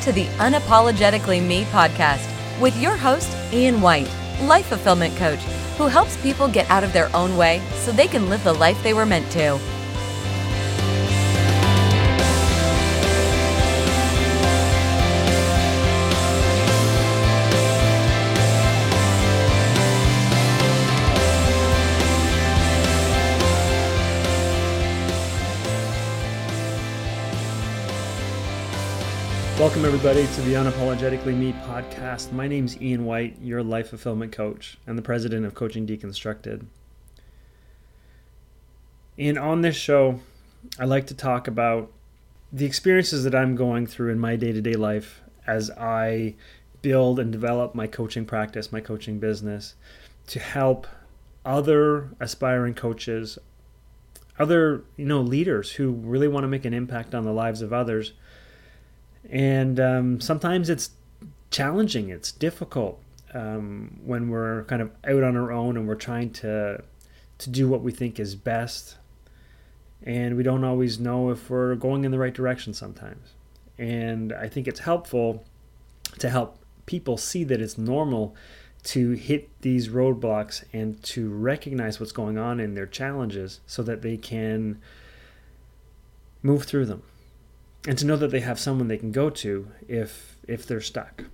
to the Unapologetically Me podcast with your host, Ian White, life fulfillment coach, who helps people get out of their own way so they can live the life they were meant to. Welcome everybody to the Unapologetically Me podcast. My name's Ian White, your life fulfillment coach and the president of Coaching Deconstructed. And on this show, I like to talk about the experiences that I'm going through in my day-to-day life as I build and develop my coaching practice, my coaching business, to help other aspiring coaches, other leaders who really want to make an impact on the lives of others. And sometimes it's challenging, it's difficult when we're kind of out on our own and we're trying to do what we think is best. And we don't always know if we're going in the right direction sometimes. And I think it's helpful to help people see that it's normal to hit these roadblocks and to recognize what's going on in their challenges so that they can move through them. And to know that they have someone they can go to if they're stuck.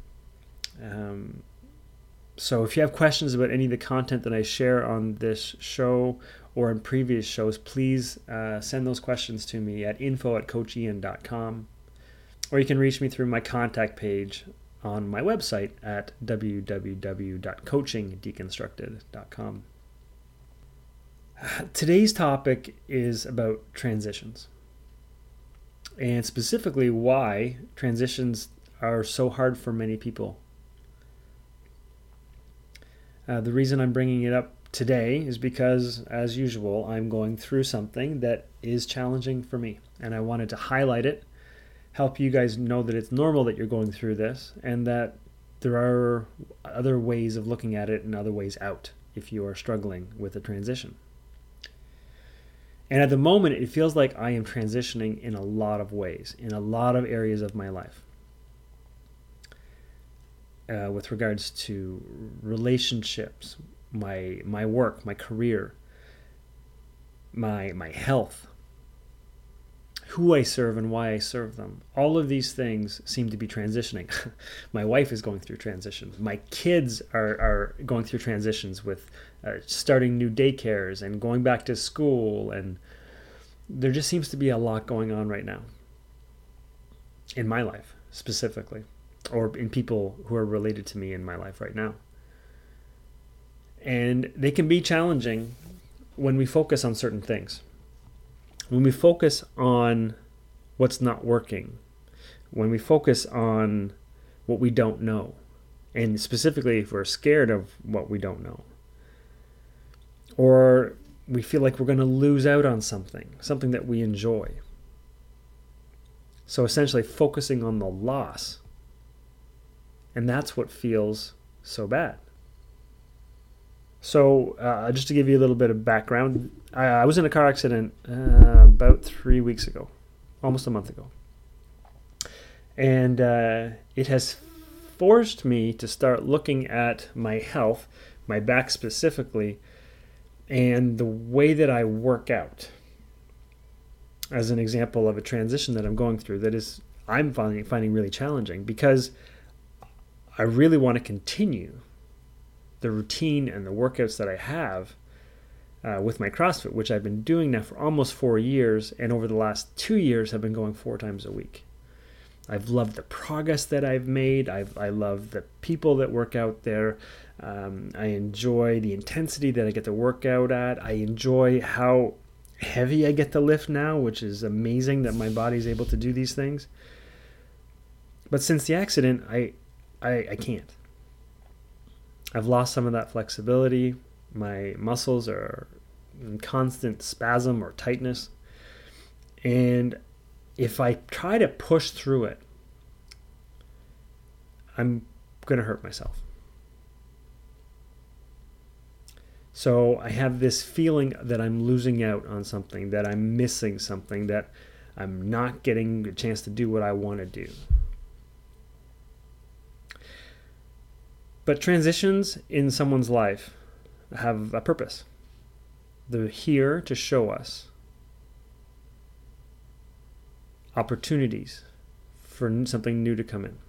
So if you have questions about any of the content that I share on this show or in previous shows, please send those questions to me at info@coachian.com. Or you can reach me through my contact page on my website at www.coachingdeconstructed.com. Today's topic is about transitions. And specifically why transitions are so hard for many people. The reason I'm bringing it up today is because, as usual, I'm going through something that is challenging for me. And I wanted to highlight it, help you guys know that it's normal that you're going through this, and that there are other ways of looking at it and other ways out if you are struggling with a transition. And at the moment, it feels like I am transitioning in a lot of ways, in a lot of areas of my life. With regards to relationships, my work, my career, my health, who I serve and why I serve them. All of these things seem to be transitioning. My wife is going through transitions. My kids are going through transitions with starting new daycares and going back to school. And there just seems to be a lot going on right now. In my life, specifically. Or in people who are related to me in my life right now. And they can be challenging when we focus on certain things. When we focus on what's not working, when we focus on what we don't know, and specifically if we're scared of what we don't know, or we feel like we're going to lose out on something that we enjoy. So essentially focusing on the loss, and that's what feels so bad. So just to give you a little bit of background, I was in a car accident about 3 weeks ago, almost a month ago. And it has forced me to start looking at my health, my back specifically, and the way that I work out as an example of a transition that I'm going through that is I'm finding really challenging because I really want to continue the routine and the workouts that I have with my CrossFit, which I've been doing now for almost 4 years, and over the last 2 years have been going 4 times a week. I've loved the progress that I've made. I love the people that work out there. I enjoy the intensity that I get to work out at. I enjoy how heavy I get to lift now, which is amazing that my body's able to do these things. But since the accident, I can't. I've lost some of that flexibility. My muscles are in constant spasm or tightness. And if I try to push through it, I'm going to hurt myself. So I have this feeling that I'm losing out on something, that I'm missing something, that I'm not getting a chance to do what I want to do. But transitions in someone's life have a purpose. They're here to show us opportunities for something new to come in.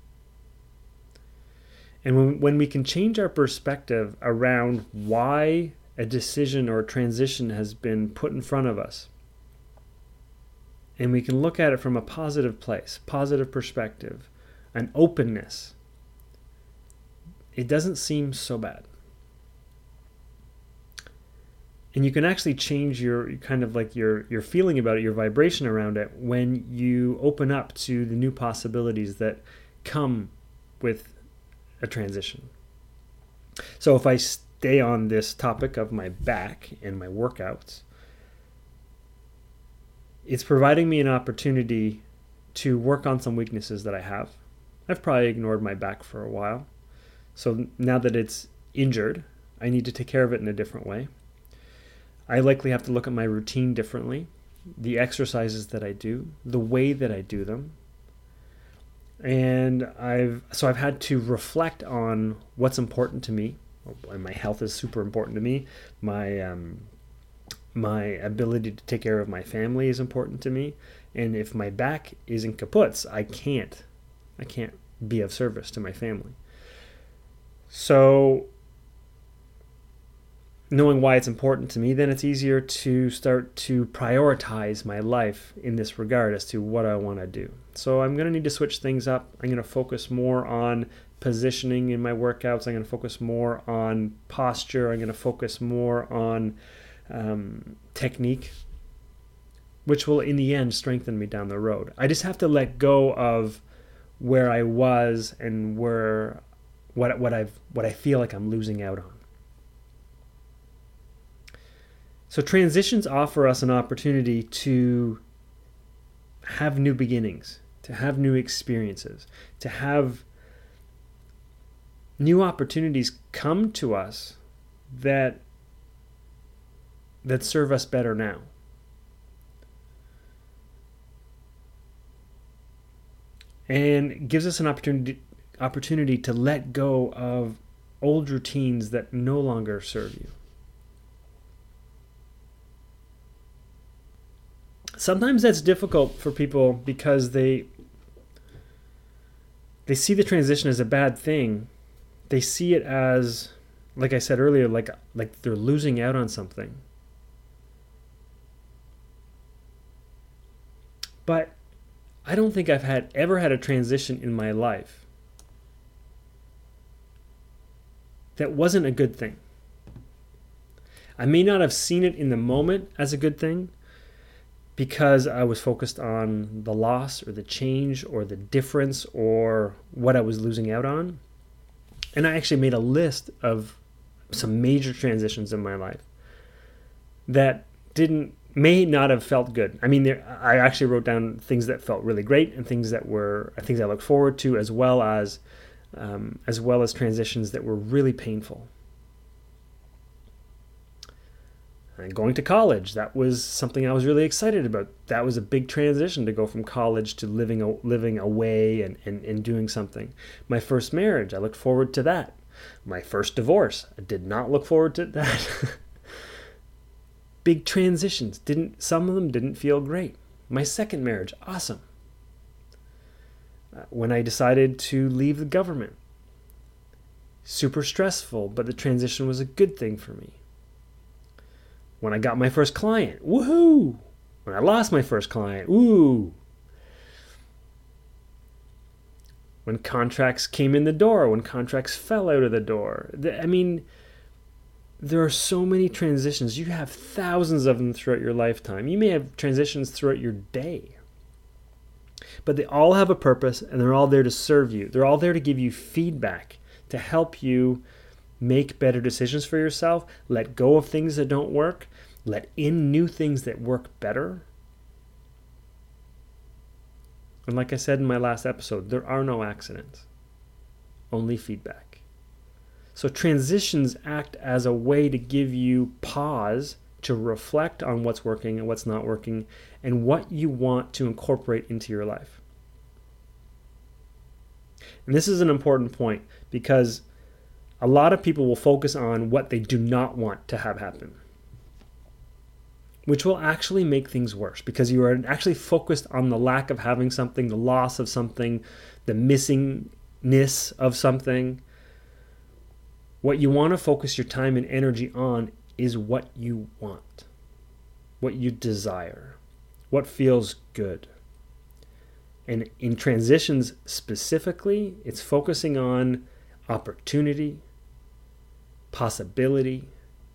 And when we can change our perspective around why a decision or a transition has been put in front of us, and we can look at it from a positive place, positive perspective, an openness, it doesn't seem so bad. And you can actually change your kind of like your feeling about it, your vibration around it, when you open up to the new possibilities that come with a transition. So if I stay on this topic of my back and my workouts, it's providing me an opportunity to work on some weaknesses that I have. I've probably ignored my back for a while. So now that it's injured, I need to take care of it in a different way. I likely have to look at my routine differently, the exercises that I do, the way that I do them. And I've had to reflect on what's important to me. My health is super important to me. My ability to take care of my family is important to me. And if my back is in kaputs, I can't be of service to my family. So knowing why it's important to me, then it's easier to start to prioritize my life in this regard as to what I want to do. So I'm going to need to switch things up. I'm going to focus more on positioning in my workouts. I'm going to focus more on posture. I'm going to focus more on technique, which will in the end strengthen me down the road. I just have to let go of where I was and what I feel like I'm losing out on. So transitions offer us an opportunity to have new beginnings, to have new experiences, to have new opportunities come to us that serve us better now. And gives us an opportunity to let go of old routines that no longer serve you. Sometimes that's difficult for people because they see the transition as a bad thing. They see it as, like I said earlier, like they're losing out on something. But I don't think I've ever had a transition in my life that wasn't a good thing. I may not have seen it in the moment as a good thing, because I was focused on the loss or the change or the difference or what I was losing out on. And I actually made a list of some major transitions in my life that may not have felt good. I mean, I actually wrote down things that felt really great and things that were things I looked forward to, as well as transitions that were really painful. And going to college, that was something I was really excited about. That was a big transition to go from college to living away and doing something. My first marriage, I looked forward to that. My first divorce, I did not look forward to that. Big transitions. Some of them didn't feel great. My second marriage, awesome. When I decided to leave the government, super stressful, but the transition was a good thing for me. When I got my first client, woohoo! When I lost my first client, ooh! When contracts came in the door, when contracts fell out of the door. I mean, there are so many transitions. You have thousands of them throughout your lifetime. You may have transitions throughout your day. But they all have a purpose, and they're all there to serve you. They're all there to give you feedback, to help you make better decisions for yourself, let go of things that don't work, let in new things that work better. And like I said in my last episode, there are no accidents, only feedback. So transitions act as a way to give you pause to reflect on what's working and what's not working and what you want to incorporate into your life. And this is an important point because a lot of people will focus on what they do not want to have happen, which will actually make things worse because you are actually focused on the lack of having something, the loss of something, the missingness of something. What you want to focus your time and energy on is what you want, what you desire, what feels good. And in transitions specifically, it's focusing on opportunity, possibility,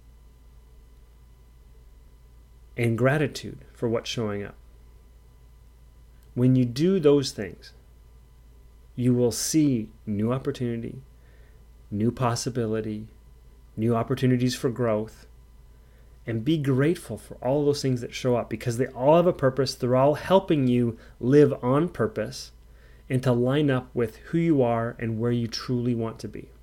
and gratitude for what's showing up. When you do those things, you will see new opportunity, new possibility, new opportunities for growth, and be grateful for all those things that show up because they all have a purpose. They're all helping you live on purpose and to line up with who you are and where you truly want to be.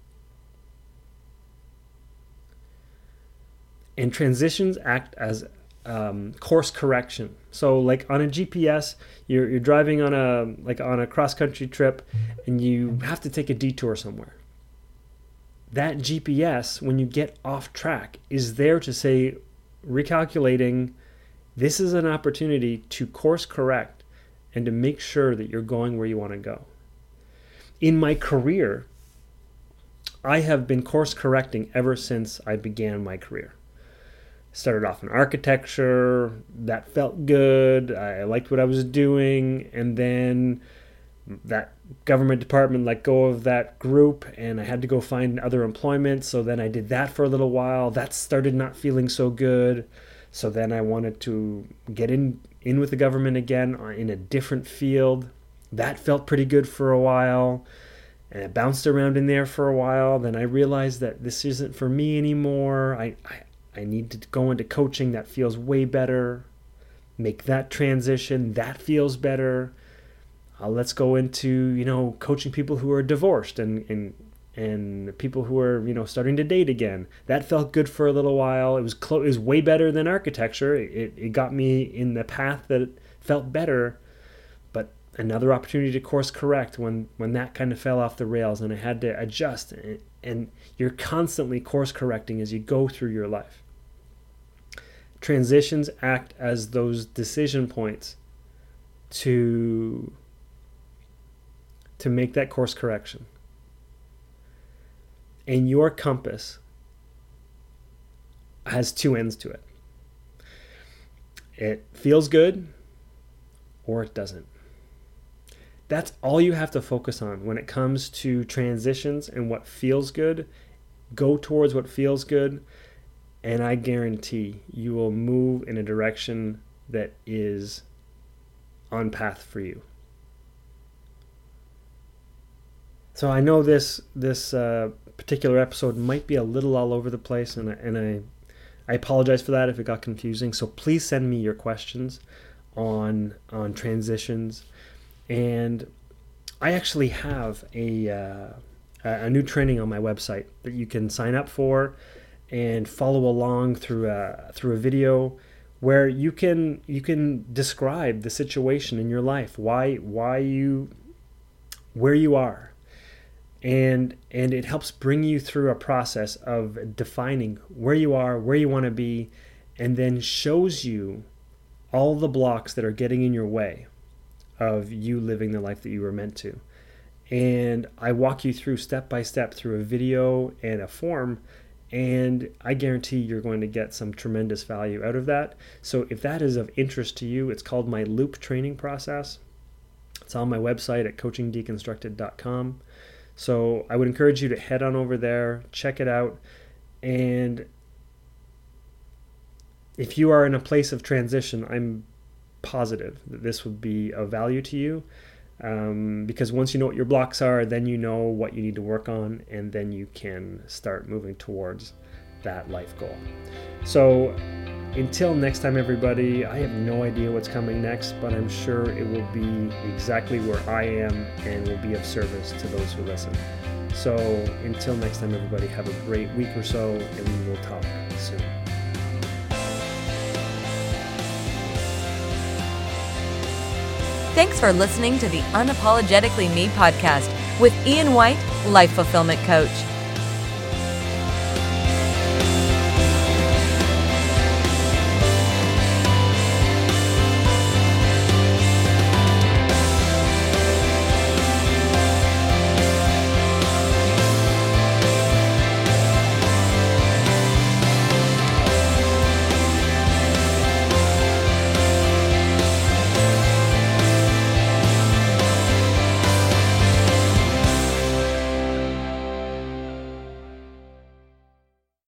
And transitions act as course correction. So like on a GPS, you're driving on a cross-country trip and you have to take a detour somewhere. That GPS, when you get off track, is there to say, recalculating, this is an opportunity to course correct and to make sure that you're going where you want to go. In my career, I have been course correcting ever since I began my career. Started off in architecture, that felt good, I liked what I was doing, and then that government department let go of that group and I had to go find other employment. So then I did that for a little while. That started not feeling so good. So then I wanted to get in with the government again in a different field. That felt pretty good for a while. And I bounced around in there for a while. Then I realized that this isn't for me anymore. I need to go into coaching. That feels way better. Make that transition. That feels better. Let's go into, coaching people who are divorced and people who are, starting to date again. That felt good for a little while. It was way better than architecture. It got me in the path that felt better. But another opportunity to course correct when that kind of fell off the rails and I had to adjust. And you're constantly course correcting as you go through your life. Transitions act as those decision points to make that course correction. And your compass has two ends to it. It feels good or it doesn't. That's all you have to focus on when it comes to transitions and what feels good. Go towards what feels good, and I guarantee you will move in a direction that is on path for you. So I know this particular episode might be a little all over the place, and I apologize for that if it got confusing. So please send me your questions on transitions. And I actually have a new training on my website that you can sign up for and follow along through a video where you can describe the situation in your life, where you are. And it helps bring you through a process of defining where you are, where you want to be, and then shows you all the blocks that are getting in your way of you living the life that you were meant to. And I walk you through step by step through a video and a form, and I guarantee you're going to get some tremendous value out of that. So if that is of interest to you, it's called my Loop training process. It's on my website at coachingdeconstructed.com. So I would encourage you to head on over there, check it out, and if you are in a place of transition, I'm positive that this would be of value to you, because once you know what your blocks are, then you know what you need to work on, and then you can start moving towards that life goal. So until next time, everybody, I have no idea what's coming next, but I'm sure it will be exactly where I am and will be of service to those who listen. So until next time, everybody, have a great week or so, and we will talk soon. Thanks for listening to the Unapologetically Me podcast with Ian White, Life Fulfillment Coach.